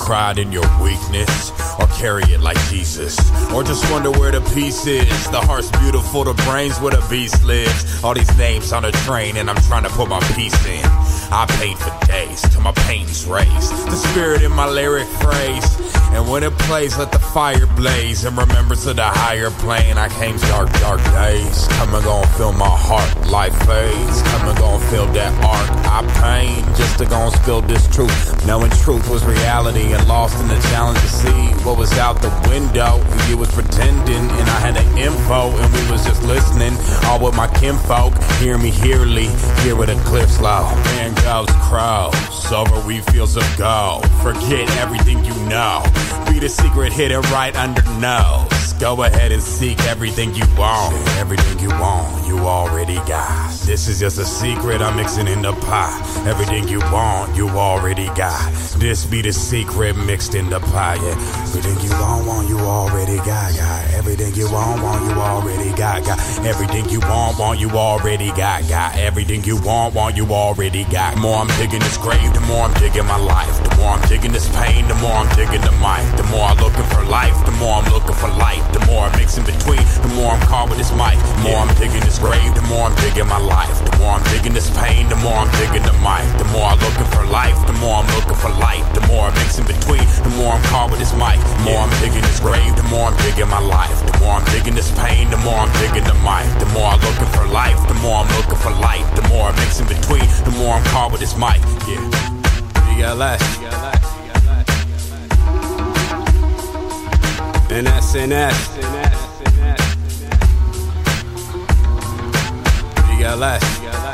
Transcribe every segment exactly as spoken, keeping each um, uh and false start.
cried in your weakness? Or carry it like Jesus? Or just wonder where the peace is? The heart's beautiful, the brain's where the beast lives. All these names on a train and I'm trying to put my piece in. I paint for days till my pain's raised. The spirit in my lyric phrase. And when it plays, let the fire blaze. In remembrance of the higher plane, I came dark, dark days. Come and gon' feel my heart, life fades. Come and gon' feel that art I paint. Just to gon' spill this truth. Knowing truth was reality and lost in the challenge to see what was out the window. You was pretending and I had the info and we was just listening. All with my kinfolk, hear me hearly. Here where the cliffs low. Man goes crows over we fields of gold. Forget everything you know. Be the secret hidden right under nose. Go ahead and seek everything you want. Everything you want, you already got. This is just a secret I'm mixing in the pot. Everything you want, you already got. This be the secret mixed in the pie. Yeah. Everything you want, want, you already got. Got everything you want, want, you already got. Got everything you want, want, you already got. Got everything you want, want, you already got. The more I'm digging this grave, the more I'm digging my life. The more I'm digging this pain, the more I'm digging the mic. The more I'm looking for life, the more I'm looking for light. The more I mix in between, the more I'm caught with this mic. The more I'm digging this grave, the more I'm digging my life. The more I'm digging this pain, the more I'm digging the mic. The more I'm looking for life, the more I'm looking for light. The more I mix in between, the more I'm caught with this mic. The more I'm digging this grave, the more I'm digging my life. The more I'm digging this pain, the more I'm digging the mic. The more I'm looking for life, the more I'm looking for light. The more I mix in between, the more I'm caught with this mic. Yeah. You got less. N S N S. You got less.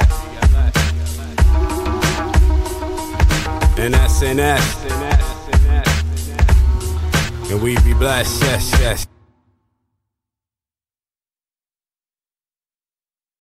N S N S. And we be blessed, yes, yes.